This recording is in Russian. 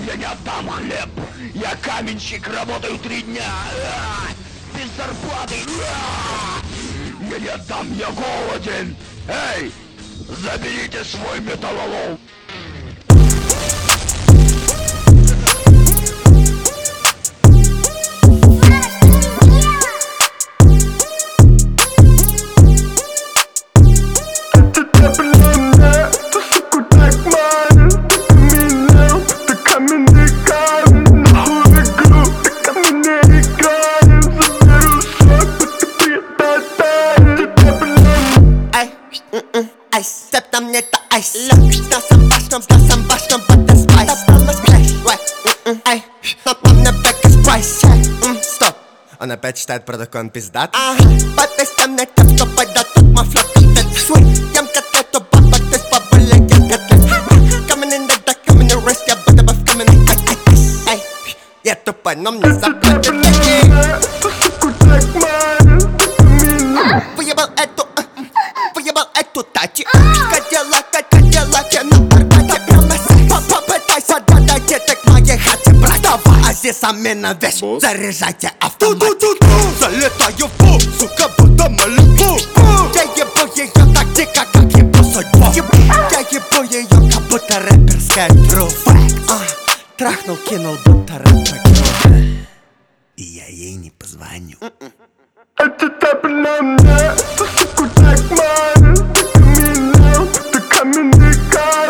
тебе не отдам хлеб. Я каменщик, работаю 3 дня. Без зарплаты. Я не отдам, я голоден. Эй, заберите свой металлолом. Айс, степ там не та айс. На сам башном, but the spice. Там на сплэш, ай, на мне бэк из прайс. Стоп, он опять считает протокол пиздат. Подпись мне тем, что пойдет тут мафлёк. Свой, ям котлету, баба, ты с бабулей, я котлет. Coming in the dark, coming in the risk, я буду бы в coming in. Ай, я тупой, но мне заплатят деньги. Выебал эту тачи. Кадиллак, я на арбате прямо здесь. Попытайся додать это к моей хате, брат. Давай, а здесь амина вещь. Заряжайте автомат. Залетаю в пул, сука, будто Малибу. Я ебу ее так дико, как ебу судьбу. Я ебу ее, как будто рэперская тру. Трахнул, кинул, будто рэп. И я ей не позвоню. Это табля мне, суку так мало. Ты каменный, ты каменный кар.